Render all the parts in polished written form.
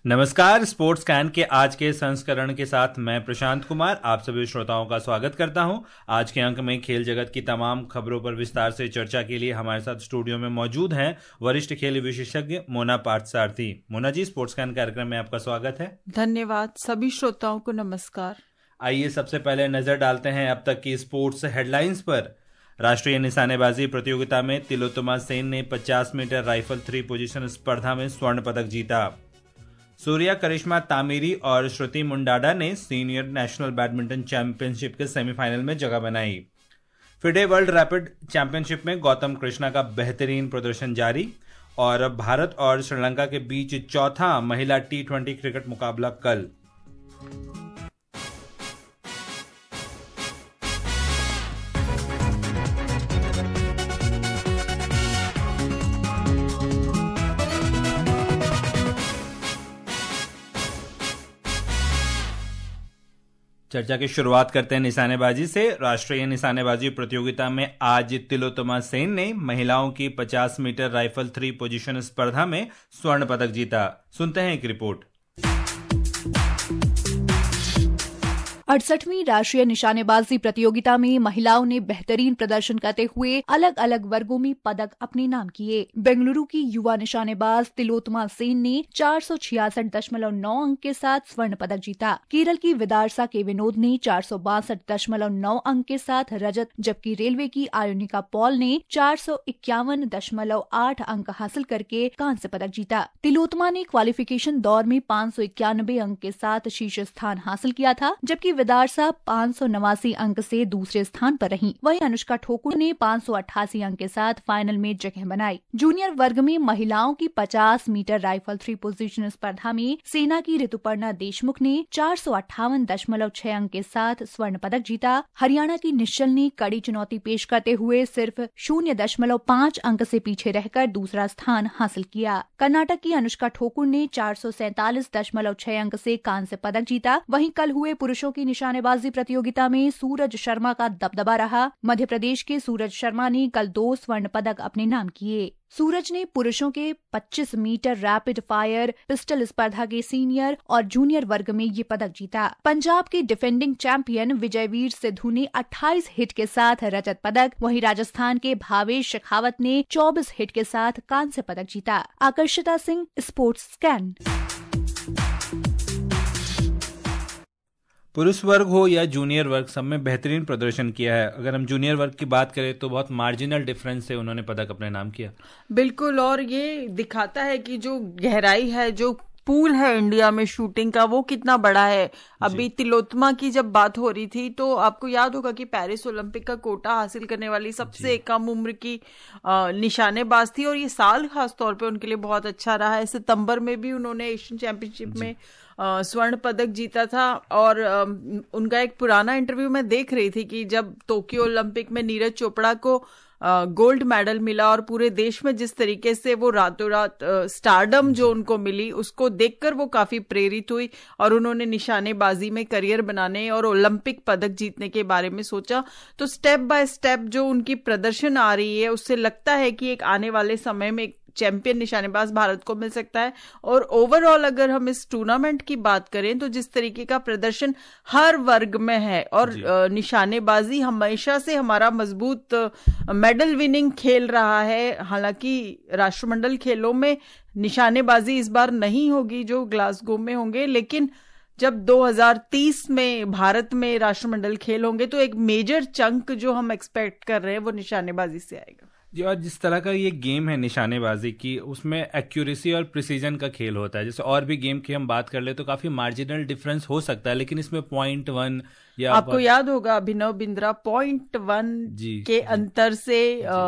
नमस्कार, sports can के आज के संस्करण के साथ मैं प्रशांत कुमार आप सभी श्रोताओं का स्वागत करता हूं। आज के अंक में खेल जगत की तमाम खबरों पर विस्तार से चर्चा के लिए हमारे साथ स्टूडियो में मौजूद हैं वरिष्ठ खेल विशेषज्ञ मोना पार्थसारथी। मोना जी, स्पोर्ट्स कैन कार्यक्रम में आपका स्वागत है। धन्यवाद। सभी श्रोताओं को नमस्कार। आइए सबसे पहले नजर डालते हैं अब तक की स्पोर्ट्स हेडलाइंस पर। राष्ट्रीय निशानेबाजी प्रतियोगिता में तिलोत्तमा सेन ने 50 मीटर राइफल 3 पोजीशन स्पर्धा में स्वर्ण पदक जीता। सूर्या करिश्मा तामीरी और श्रुति मुंडाडा ने सीनियर नेशनल बैडमिंटन चैंपियनशिप के सेमीफाइनल में जगह बनाई। फिडे वर्ल्ड रैपिड चैंपियनशिप में गौतम कृष्णा का बेहतरीन प्रदर्शन जारी। और भारत और श्रीलंका के बीच चौथा महिला T20 क्रिकेट मुकाबला कल। चर्चा की शुरुआत करते हैं निशानेबाजी से। राष्ट्रीय निशानेबाजी प्रतियोगिता में आज तिलोत्तमा सेन ने महिलाओं की 50 मीटर राइफल 3 पोजीशन स्पर्धा में स्वर्ण पदक जीता। सुनते हैं एक रिपोर्ट। 68वीं राष्ट्रीय निशानेबाजी प्रतियोगिता में महिलाओं ने बेहतरीन प्रदर्शन करते हुए अलग अलग वर्गों में पदक अपने नाम किए। बेंगलुरु की युवा निशानेबाज तिलोत्तमा सेन ने 466.9 अंक के साथ स्वर्ण पदक जीता। केरल की विदारसा के विनोद ने 462.9 अंक के साथ रजत, जबकि रेलवे की आयोनिका पॉल ने 451.8 अंक हासिल करके कांस्य पदक जीता। तिलोत्तमा ने क्वालिफिकेशन दौर में 591 अंक के साथ शीर्ष स्थान हासिल किया था, जबकि विदारसा 589 अंक से दूसरे स्थान पर रहीं। वहीं अनुष्का ठोकुर ने 588 अंक के साथ फाइनल में जगह बनाई। जूनियर वर्ग में महिलाओं की 50 मीटर राइफल 3 पोजीशन स्पर्धा में सेना की ऋतुपर्णा देशमुख ने 458.6 अंक के साथ स्वर्ण पदक जीता। हरियाणा की निश्चल ने कड़ी चुनौती पेश करते हुए सिर्फ 0.5 अंक से पीछे रहकर दूसरा स्थान हासिल किया। कर्नाटक की अनुष्का ठोकुर ने 447.6 अंक से कांस्य पदक जीता। वहीं कल हुए पुरुषों की निशानेबाजी प्रतियोगिता में सूरज शर्मा का दबदबा रहा। मध्य प्रदेश के सूरज शर्मा ने कल 2 स्वर्ण पदक अपने नाम किए। सूरज ने पुरुषों के 25 मीटर रैपिड फायर पिस्टल स्पर्धा के सीनियर और जूनियर वर्ग में ये पदक जीता। पंजाब के डिफेंडिंग चैंपियन विजयवीर सिद्धू ने 28 हिट के साथ रजत पदक, वहीं राजस्थान के भावेश शेखावत ने 24 हिट के साथ कांस्य पदक जीता। Akarshita Singh, sports scan. पुरुष वर्ग हो या जूनियर वर्ग, सब में बेहतरीन प्रदर्शन किया है। अगर हम जूनियर वर्ग की बात करें तो बहुत मार्जिनल डिफरेंस से उन्होंने पदक अपने नाम किया। बिल्कुल, और ये दिखाता है कि जो गहराई है, जो पूल है इंडिया में शूटिंग का, वो कितना बड़ा है। अभी तिलोत्तमा की जब बात हो रही थी तो आपको याद होगा कि पेरिस ओलंपिक का कोटा हासिल करने वाली सबसे कम उम्र की निशानेबाज थी, और ये साल खास तौर पे उनके लिए बहुत अच्छा रहा है। सितंबर में भी उन्होंने एशियन चैंपियनशिप में स्वर्ण पदक जीता था। और उनका एक पुराना इंटरव्यू मैं देख रही थी कि जब टोक्यो ओलंपिक में नीरज चोपड़ा को गोल्ड मेडल मिला और पूरे देश में जिस तरीके से वो रातों रात स्टारडम जो उनको मिली, उसको देखकर वो काफी प्रेरित हुई और उन्होंने निशानेबाजी में करियर बनाने और ओलंपिक पदक जीतने के बारे में सोचा। तो स्टेप बाय स्टेप जो उनकी प्रदर्शन आ रही है, उससे लगता है कि एक आने वाले समय में चैंपियन निशानेबाज भारत को मिल सकता है। और ओवरऑल अगर हम इस टूर्नामेंट की बात करें तो जिस तरीके का प्रदर्शन हर वर्ग में है, और निशानेबाजी हमेशा से हमारा मजबूत मेडल विनिंग खेल रहा है। हालांकि राष्ट्रमंडल खेलों में निशानेबाजी इस बार नहीं होगी जो ग्लासगो में होंगे, लेकिन जब 2030 में भारत में राष्ट्रमंडल खेल होंगे तो एक मेजर चंक जो हम एक्सपेक्ट कर रहे हैं वो निशानेबाजी से आएगा। जी, और जिस तरह का ये गेम है निशानेबाजी की, उसमें एक्यूरेसी और प्रिसीजन का खेल होता है। जैसे और भी गेम की हम बात कर ले तो काफी मार्जिनल डिफरेंस हो सकता है, लेकिन इसमें 0.1 या आपको याद होगा अभिनव बिंद्रा 0.1 के अंतर से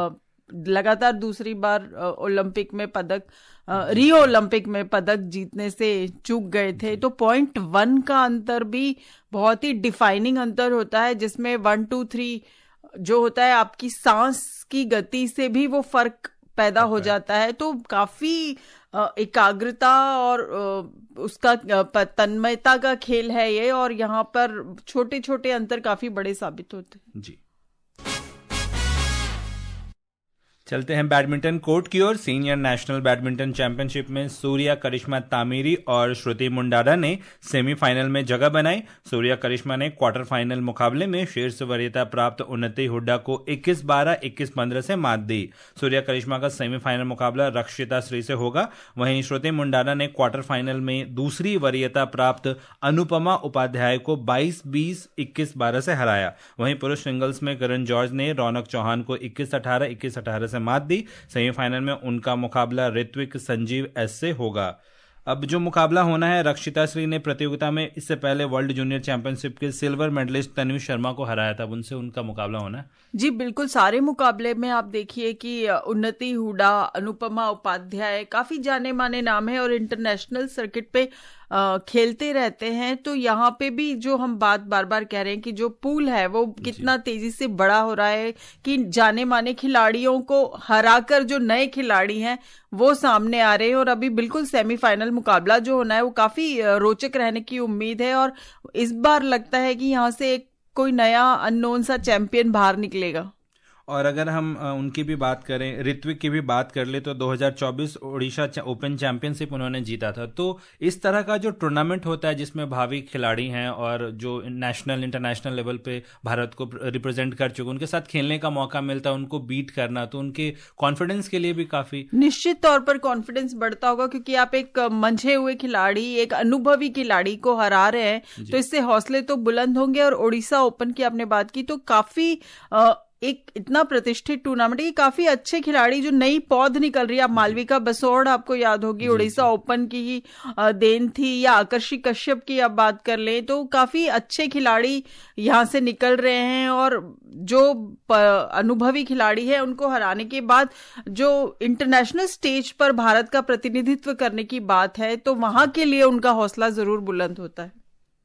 लगातार दूसरी बार ओलंपिक में पदक, रियो ओलंपिक में पदक जीतने से चूक गए थे। तो 0.1 का अंतर भी बहुत ही डिफाइनिंग अंतर होता है, जिसमें 1, 2, 3 जो होता है आपकी सांस की गति से भी वो फर्क पैदा हो जाता है। तो काफी एकाग्रता और उसका तन्मयता का खेल है ये, और यहाँ पर छोटे छोटे अंतर काफी बड़े साबित होते हैं। जी, चलते हैं बैडमिंटन कोर्ट की ओर। सीनियर नेशनल बैडमिंटन चैंपियनशिप में सूर्या करिश्मा तामीरी और श्रुति मुंडारा ने सेमीफाइनल में जगह बनाई। सूर्या करिश्मा ने क्वार्टर फाइनल मुकाबले में शीर्ष वरीयता प्राप्त उन्नति हुड्डा को 21-12, 21-15 से मात दी। सूर्या करिश्मा का सेमीफाइनल मुकाबला रक्षिता श्री से होगा। वहीं श्रुति मुंडारा ने क्वार्टर फाइनल में दूसरी वरीयता प्राप्त अनुपमा उपाध्याय को 22-20, 21-12 से हराया। वहीं पुरुष सिंगल्स में करण जॉर्ज ने रौनक चौहान को 21-18, 21-18 से मात दी। सेमीफाइनल में उनका मुकाबला ऋत्विक संजीव एस से होगा। अब जो मुकाबला होना है, रक्षिता श्री ने प्रतियोगिता में इससे पहले वर्ल्ड जूनियर चैंपियनशिप के सिल्वर मेडलिस्ट तन्वी शर्मा को हराया था। उनसे उनका मुकाबला होना है। जी बिल्कुल, सारे मुकाबले में आप देखिए कि उन्नति हुड्डा, अनुपमा उपाध्याय काफी जाने माने नाम है और इंटरनेशनल सर्किट पे खेलते रहते हैं। तो यहाँ पे भी जो हम बात बार बार कह रहे हैं कि जो पूल है वो कितना तेजी से बड़ा हो रहा है कि जाने माने खिलाड़ियों को हराकर जो नए खिलाड़ी हैं वो सामने आ रहे हैं। और अभी बिल्कुल सेमीफाइनल मुकाबला जो होना है वो काफी रोचक रहने की उम्मीद है और इस बार लगता है कि यहाँ से कोई नया अननोन सा चैंपियन बाहर निकलेगा। और अगर हम उनकी भी बात करें, ऋत्विक की भी बात कर ले, तो 2024 ओडिशा ओपन चैंपियनशिप उन्होंने जीता था। तो इस तरह का जो टूर्नामेंट होता है जिसमें भावी खिलाड़ी हैं और जो नेशनल इंटरनेशनल लेवल पे भारत को रिप्रेजेंट कर चुके, उनके साथ खेलने का मौका मिलता है, उनको बीट करना, तो उनके कॉन्फिडेंस के लिए भी काफी निश्चित तौर पर कॉन्फिडेंस बढ़ता होगा क्योंकि आप एक मंझे हुए खिलाड़ी, एक अनुभवी खिलाड़ी को हरा रहे हैं तो इससे हौसले तो बुलंद होंगे। और ओडिशा ओपन की आपने बात की तो काफी एक इतना प्रतिष्ठित टूर्नामेंट है, काफी अच्छे खिलाड़ी जो नई पौध निकल रही है। आप मालविका बसोड़ आपको याद होगी, ओडिशा ओपन की ही देन थी, या आकर्षि कश्यप की आप बात कर लें तो काफी अच्छे खिलाड़ी यहाँ से निकल रहे हैं। और जो अनुभवी खिलाड़ी है उनको हराने के बाद जो इंटरनेशनल स्टेज पर भारत का प्रतिनिधित्व करने की बात है तो वहां के लिए उनका हौसला जरूर बुलंद होता है।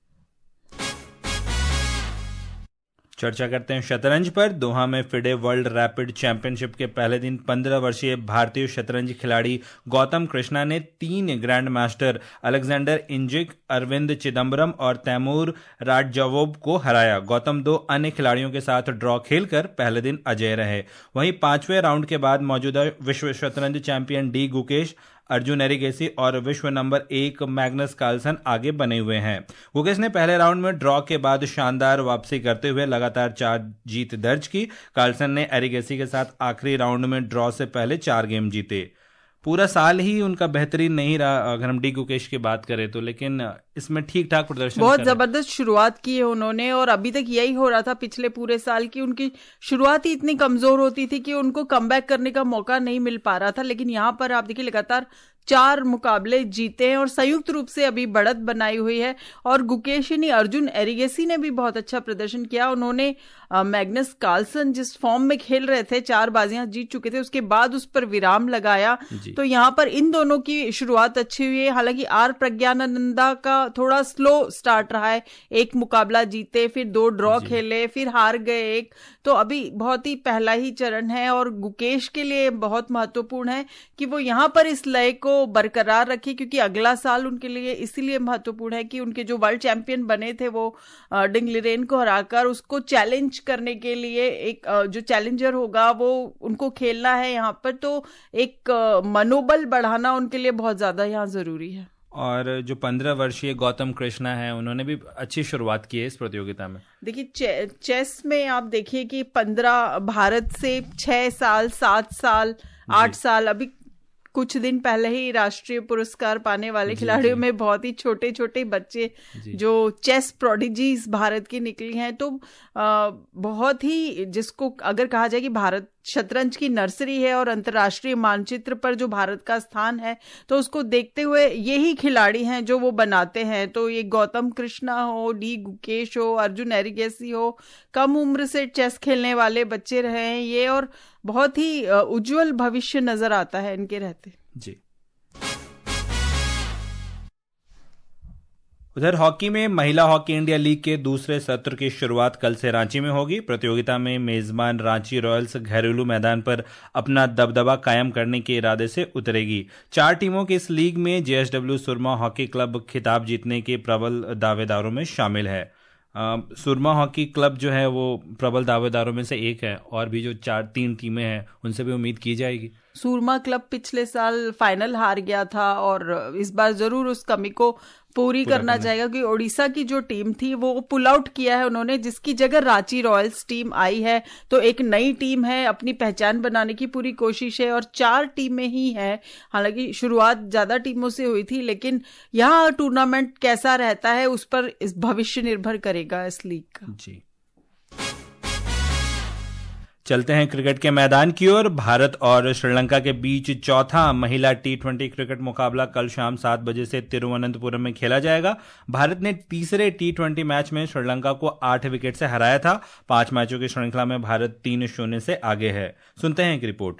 चर्चा करते हैं शतरंज पर। दोहा में फिडे वर्ल्ड रैपिड चैंपियनशिप के पहले दिन 15 वर्षीय भारतीय शतरंज खिलाड़ी गौतम कृष्णा ने 3 grand master Alexander Indjic, Arvind Chidambaram और तैमूर राडजवोव को हराया। गौतम 2 अन्य खिलाड़ियों के साथ ड्रॉ खेलकर पहले दिन अजेय रहे। वहीं 5वें राउंड के बाद मौजूदा विश्व शतरंज चैंपियन डी गुकेश, अर्जुन एरिगेसी और विश्व नंबर 1 मैग्नस कार्लसन आगे बने हुए हैं। गुकेश ने पहले राउंड में ड्रॉ के बाद शानदार वापसी करते हुए लगातार 4 जीत दर्ज की। कार्लसन ने एरिगेसी के साथ आखिरी राउंड में ड्रॉ से पहले 4 गेम जीते। पूरा साल ही उनका बेहतरीन नहीं रहा अगर हम डी गुकेश की बात करें तो, लेकिन इसमें ठीक ठाक प्रदर्शन, बहुत जबरदस्त शुरुआत की है उन्होंने। और अभी तक यही हो रहा था पिछले पूरे साल की, उनकी शुरुआत ही इतनी कमजोर होती थी कि उनको कमबैक करने का मौका नहीं मिल पा रहा था। लेकिन यहाँ पर आप देखिए लगातार 4 मुकाबले जीते हैं और संयुक्त रूप से अभी बढ़त बनाई हुई है। और गुकेश नहीं, अर्जुन एरिगेसी ने भी बहुत अच्छा प्रदर्शन किया। उन्होंने मैग्नस कार्लसन जिस फॉर्म में खेल रहे थे, 4 बाजियां जीत चुके थे, उसके बाद उस पर विराम लगाया। तो यहाँ पर इन दोनों की शुरुआत अच्छी हुई है। हालांकि आर प्रज्ञानंदा का थोड़ा स्लो स्टार्ट रहा है, 1 मुकाबला जीते, फिर 2 ड्रॉ खेले, फिर हार गए 1। तो अभी बहुत ही पहला ही चरण है और गुकेश के लिए बहुत महत्वपूर्ण है कि वो यहाँ पर इस लय को बरकरार रखे, क्योंकि अगला साल उनके लिए इसीलिए महत्वपूर्ण है कि उनके जो वर्ल्ड चैंपियन बने थे वो डिंग लिरेन को हराकर उसको चैलेंज करने के लिए एक जो चैलेंजर होगा वो उनको खेलना है यहाँ पर। तो एक मनोबल बढ़ाना उनके लिए बहुत ज्यादा यहाँ जरूरी है। और जो 15 वर्षीय गौतम कृष्णा है उन्होंने भी अच्छी शुरुआत की है इस प्रतियोगिता में। देखिए चेस में आप देखिए कि 15 भारत से 6 साल, 7 साल, 8 साल, अभी कुछ दिन पहले ही राष्ट्रीय पुरस्कार पाने वाले खिलाड़ियों में बहुत ही छोटे छोटे बच्चे जो चेस प्रोडिजीज भारत की निकली हैं। तो बहुत ही, जिसको अगर कहा जाए कि भारत शतरंज की नर्सरी है और अंतर्राष्ट्रीय मानचित्र पर जो भारत का स्थान है, तो उसको देखते हुए यही खिलाड़ी हैं जो वो बनाते हैं। तो ये गौतम कृष्णा हो, डी गुकेश हो, अर्जुन एरिगेसी हो, कम उम्र से चेस खेलने वाले बच्चे रहे हैं ये, और बहुत ही उज्जवल भविष्य नजर आता है इनके रहते। जी। उधर हॉकी में महिला हॉकी इंडिया लीग के दूसरे सत्र की शुरुआत कल से रांची में होगी। प्रतियोगिता में मेजबान रांची रॉयल्स घरेलू मैदान पर अपना दबदबा कायम करने के इरादे से उतरेगी। 4 टीमों की इस लीग में जेएसडब्ल्यू सुरमा हॉकी क्लब खिताब जीतने के प्रबल दावेदारों में शामिल है। सुरमा हॉकी क्लब जो है वो प्रबल दावेदारों में से एक है, और भी जो 3 टीमें हैं उनसे भी उम्मीद की जाएगी। सूरमा क्लब पिछले साल फाइनल हार गया था और इस बार जरूर उस कमी को पूरी करना चाहेगा, क्योंकि ओडिशा की जो टीम थी वो पुल आउट किया है उन्होंने, जिसकी जगह रांची रॉयल्स टीम आई है। तो एक नई टीम है, अपनी पहचान बनाने की पूरी कोशिश है, और 4 टीमें ही हैं। हालांकि शुरुआत ज्यादा टीमों से हुई थी, लेकिन यहाँ टूर्नामेंट कैसा रहता है उस पर इस भविष्य निर्भर करेगा इस लीग का। जी, चलते हैं क्रिकेट के मैदान की ओर। भारत और श्रीलंका के बीच चौथा महिला T20 क्रिकेट मुकाबला कल शाम 7 बजे से तिरुवनंतपुरम में खेला जाएगा। भारत ने तीसरे T20 मैच में श्रीलंका को 8 विकेट से हराया था। 5 मैचों की श्रृंखला में भारत 3-0 से आगे है। सुनते हैं एक रिपोर्ट।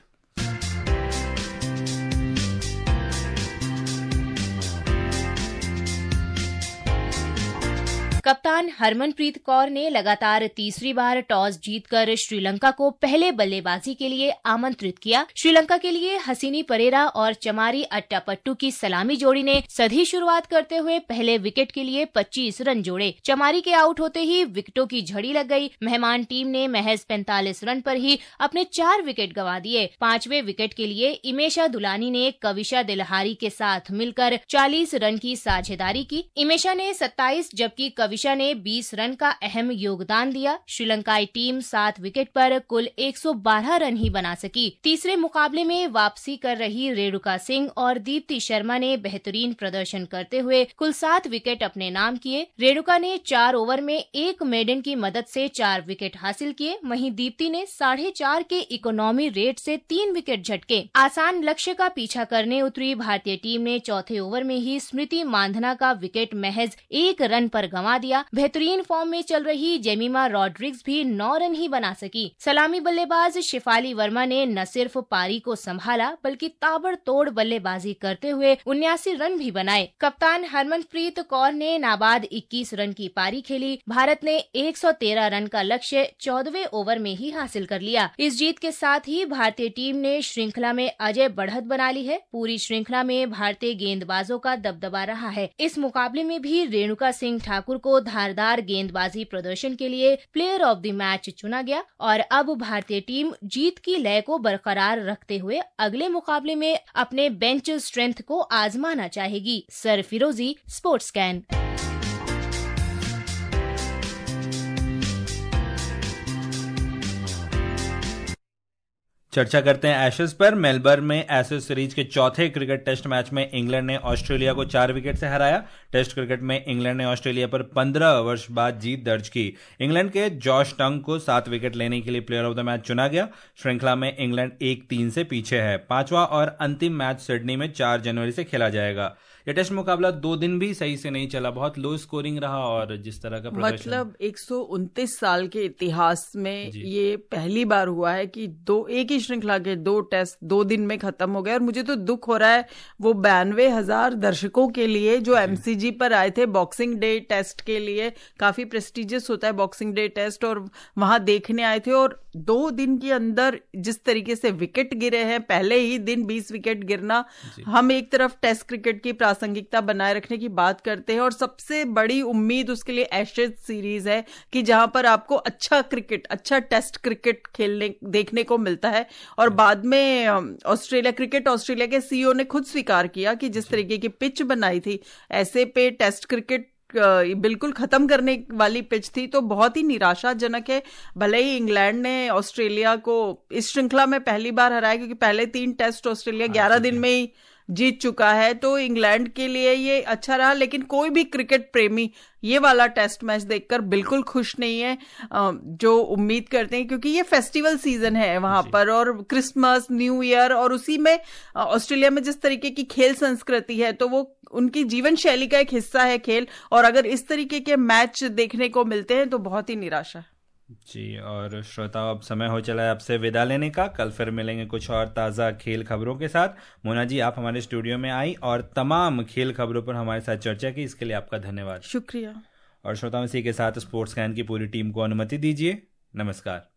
कप्तान हरमनप्रीत कौर ने लगातार तीसरी बार टॉस जीतकर श्रीलंका को पहले बल्लेबाजी के लिए आमंत्रित किया। श्रीलंका के लिए हसीनी परेरा और चमारी अट्टापट्टू की सलामी जोड़ी ने सधी शुरुआत करते हुए पहले विकेट के लिए 25 रन जोड़े। चमारी के आउट होते ही विकेटों की झड़ी लग गई। मेहमान टीम ने महज 45 रन पर ही अपने 4 विकेट गंवा दिए। 5वें विकेट के लिए इमेशा दुलानी ने कविशा दिलहारी के साथ मिलकर 40 रन की साझेदारी की। इमेशा ने 27 जबकि कविशा ने 20 रन का अहम योगदान दिया। श्रीलंकाई टीम 7 विकेट पर कुल 112 रन ही बना सकी। तीसरे मुकाबले में वापसी कर रही रेणुका सिंह और दीप्ति शर्मा ने बेहतरीन प्रदर्शन करते हुए कुल 7 विकेट अपने नाम किए। रेणुका ने 4 ओवर में 1 मेडन की मदद से 4 विकेट हासिल किए। वहीं दीप्ति ने 4.5 के इकोनॉमी रेट से 3 विकेट झटके। आसान लक्ष्य का पीछा करने उतरी भारतीय टीम ने चौथे ओवर में ही स्मृति मांधना का विकेट महज 1 रन पर गंवा दिया। बेहतरीन फॉर्म में चल रही जेमिमा रॉड्रिग्स भी 9 रन ही बना सकी। सलामी बल्लेबाज शिफाली वर्मा ने न सिर्फ पारी को संभाला बल्कि ताबड़तोड़ बल्लेबाजी करते हुए 79 रन भी बनाए। कप्तान हरमनप्रीत कौर ने नाबाद 21 रन की पारी खेली। भारत ने 113 रन का लक्ष्य 14वें ओवर में ही हासिल कर लिया। इस जीत के साथ ही भारतीय टीम ने श्रृंखला में अजय बढ़त बना ली है। पूरी श्रृंखला में भारतीय गेंदबाजों का दबदबा रहा है। इस मुकाबले में भी रेणुका सिंह ठाकुर को धारदार गेंदबाजी प्रदर्शन के लिए प्लेयर ऑफ द मैच चुना गया और अब भारतीय टीम जीत की लय को बरकरार रखते हुए अगले मुकाबले में अपने बेंच स्ट्रेंथ को आजमाना चाहेगी। सरफिरोजी, स्पोर्ट्स कैन। चर्चा करते हैं एशेज पर। मेलबर्न में एशेज सीरीज के चौथे क्रिकेट टेस्ट मैच में इंग्लैंड ने ऑस्ट्रेलिया को 4 विकेट से हराया। टेस्ट क्रिकेट में इंग्लैंड ने ऑस्ट्रेलिया पर 15 वर्ष बाद जीत दर्ज की। इंग्लैंड के जॉश टंग को 7 विकेट लेने के लिए प्लेयर ऑफ द मैच चुना गया। श्रृंखला में इंग्लैंड 1-3 से पीछे है। 5वां और अंतिम मैच सिडनी में 4 जनवरी से खेला जाएगा। यह टेस्ट मुकाबला 2 दिन भी सही से नहीं चला, बहुत लो स्कोरिंग रहा और जिस तरह का प्रदर्शन, मतलब 129 साल के इतिहास में ये पहली बार हुआ है कि एक ही श्रृंखला के 2 टेस्ट 2 दिन में खत्म हो गए। और मुझे तो दुख हो रहा है वो 92,000 दर्शकों के लिए जो MCG पर आए थे बॉक्सिंग डे टेस्ट के लिए। काफी प्रेस्टिजियस होता है बॉक्सिंग डे टेस्ट, और वहां देखने आए थे। और 2 दिन के अंदर जिस तरीके से विकेट गिरे हैं, पहले ही दिन 20 विकेट गिरना। हम एक तरफ टेस्ट क्रिकेट की प्रासंगिकता बनाए रखने की बात करते हैं और सबसे बड़ी उम्मीद उसके लिए एशेज सीरीज है कि जहां पर आपको अच्छा क्रिकेट, अच्छा टेस्ट क्रिकेट खेलने देखने को मिलता है। और बाद में ऑस्ट्रेलिया के CEO ने खुद स्वीकार किया कि जिस तरीके की पिच बनाई थी, ऐसे पे टेस्ट क्रिकेट बिल्कुल खत्म करने वाली पिच थी। तो बहुत ही निराशाजनक है। भले ही इंग्लैंड ने ऑस्ट्रेलिया को इस श्रृंखला में पहली बार हराया, क्योंकि पहले 3 टेस्ट ऑस्ट्रेलिया 11 दिन में ही जीत चुका है, तो इंग्लैंड के लिए ये अच्छा रहा। लेकिन कोई भी क्रिकेट प्रेमी ये वाला टेस्ट मैच देखकर बिल्कुल खुश नहीं है, जो उम्मीद करते हैं, क्योंकि ये फेस्टिवल सीजन है वहां पर, और क्रिसमस, न्यू ईयर, और उसी में ऑस्ट्रेलिया में जिस तरीके की खेल संस्कृति है तो वो उनकी जीवन शैली का एक हिस्सा है खेल। और अगर इस तरीके के मैच देखने को मिलते हैं तो बहुत ही निराशा है। जी, और श्रोताओं अब समय हो चला है आपसे विदा लेने का। कल फिर मिलेंगे कुछ और ताज़ा खेल खबरों के साथ। मोना जी, आप हमारे स्टूडियो में आई और तमाम खेल खबरों पर हमारे साथ चर्चा की, इसके लिए आपका धन्यवाद। शुक्रिया। और श्रोताओं, इसी के साथ स्पोर्ट्स कैन की पूरी टीम को अनुमति दीजिए। नमस्कार।